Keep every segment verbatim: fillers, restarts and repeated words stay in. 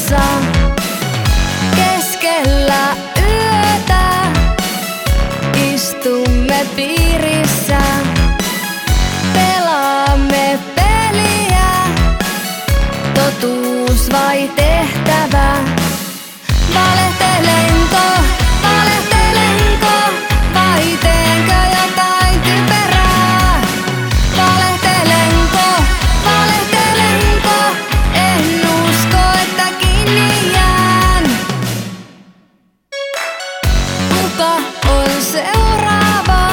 piilossa keskellä yötä. Istumme piirissä, pelaamme peliä. Totuus vai tehtävä? Valehtelenko, valehtelenko vai teenkö jotain typerää? Valehtelenko, valehtelenko, en usko, että kiinni jään. Kuka on seuraava?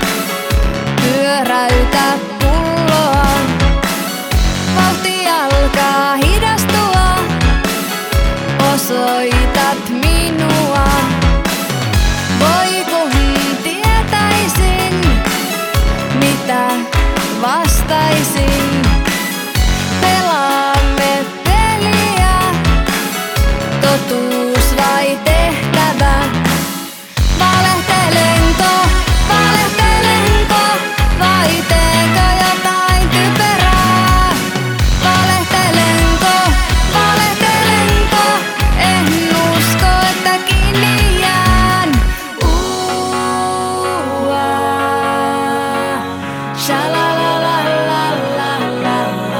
Pyöräytä pulloa. Vauhti alkaa hidastua. Osoitat minua. Voi kun tietäisin, mitä vastaisin. Pelaamme peliä. Totuus vai tehtävä? Valehtelenko, valehtelenko vai teenkö jotain typerää? Valehtelenko, valehtelenko, en usko, että kiinni jään. Uua, shalalalalala,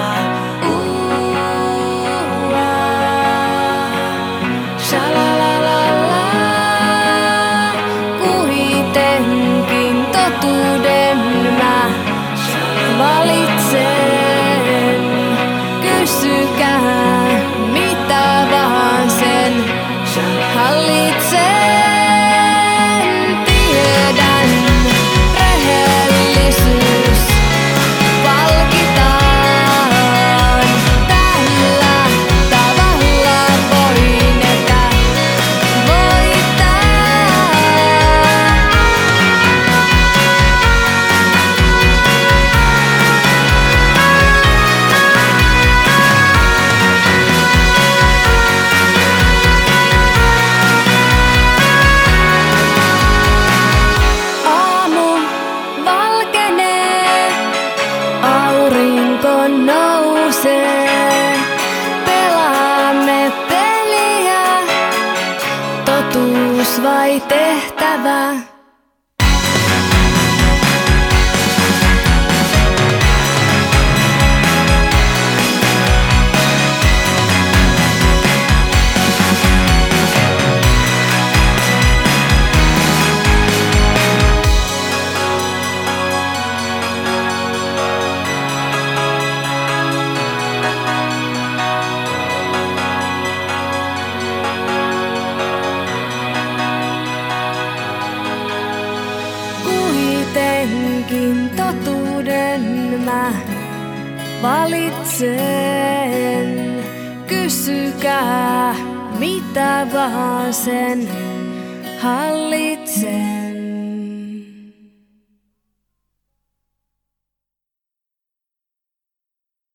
uua, shalalalala. Kuitenkin totuuden mä valitsen. Kysykää mitä vaan, sen hallitsen. Tiedän, rehellisyys palkitaan. Tällä tavalla voin ehkä voittaa. Aamu valkenee, aurinko nousee. Pelaamme peliä, totuus vai tehtävä? Kuitenkin totuuden mä valitsen. Kysykää mitä vaan, sen hallitsen.